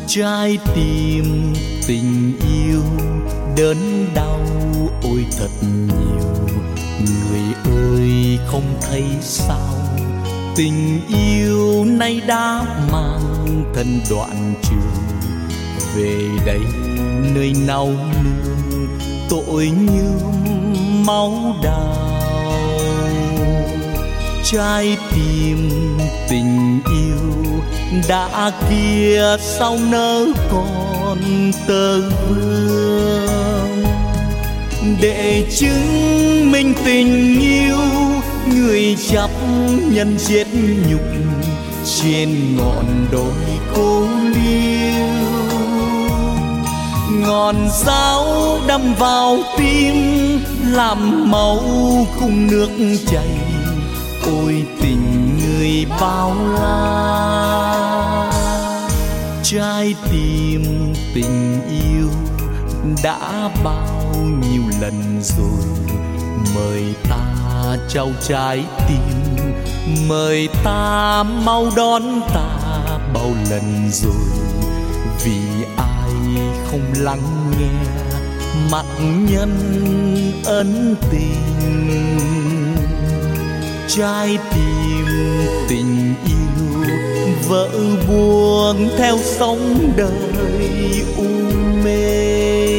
Trái tim tình yêu đớn đau ôi thật nhiều. Người ơi không thấy sao, tình yêu nay đã mang thân đoạn trường. Về đây nơi nao nương tội như máu đào. Trái tim tình yêu đã kia sau nỡ còn tơ vương. Để chứng minh tình yêu, người chấp nhân giết nhục trên ngọn đồi cô liêu. Ngọn giáo đâm vào tim làm máu cùng nước chảy. Ôi tình người bao la. Trái tim tình yêu đã bao nhiêu lần rồi. Mời ta trao trái tim, mời ta mau đón ta bao lần rồi. Vì ai không lắng nghe mặc nhân ân tình. Trái tim tình yêu vỡ buông theo sóng đời u mê.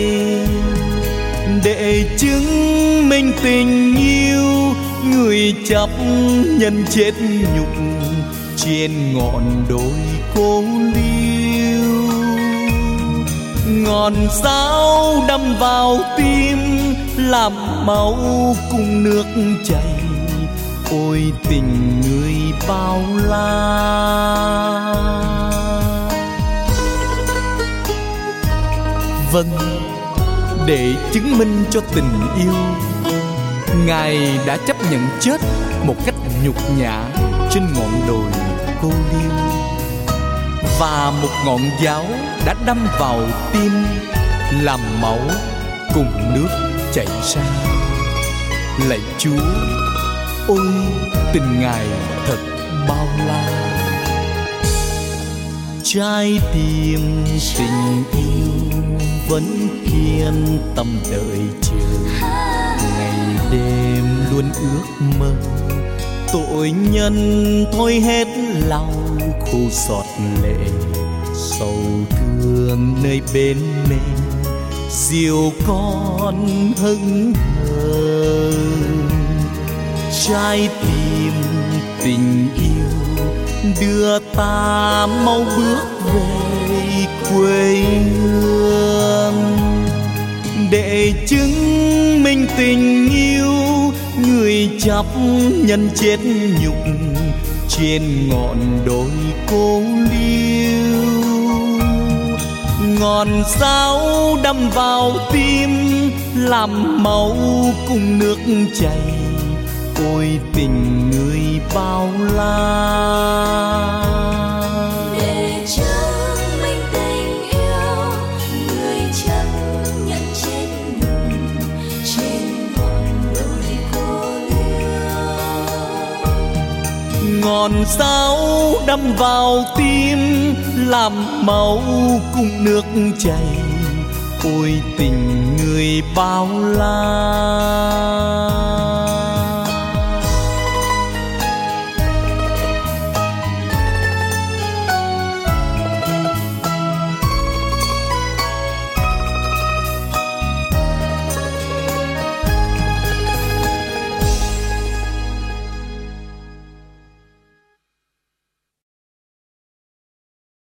Để chứng minh tình yêu, người chấp nhân chết nhục trên ngọn đồi cô liêu. Ngọn giáo đâm vào tim làm máu cùng nước chảy. Ôi tình người bao la. Vâng, để chứng minh cho tình yêu, Ngài đã chấp nhận chết một cách nhục nhã trên ngọn đồi cô liêu. Và một ngọn giáo đã đâm vào tim làm máu cùng nước chảy ra. Lạy Chúa, ôi tình Ngài thật bao la. Trái tim tình yêu vẫn kiên tâm đợi chờ. Ngày đêm luôn ước mơ, tội nhân thôi hết lòng khô xót lệ. Sầu thương nơi bên mình diều con hững hờ. Trái tim tình yêu đưa ta mau bước về quê hương. Để chứng minh tình yêu, người chấp nhân chết nhục trên ngọn đồi cô liêu. Ngọn giáo đâm vào tim làm máu cùng nước chảy. Ôi tình người bao la. Để chứng minh tình yêu, người chấp nhận chết nhục trên ngọn đồi cô liêu. Ngọn giáo đâm vào tim làm máu cùng nước chảy. Ôi tình người bao la.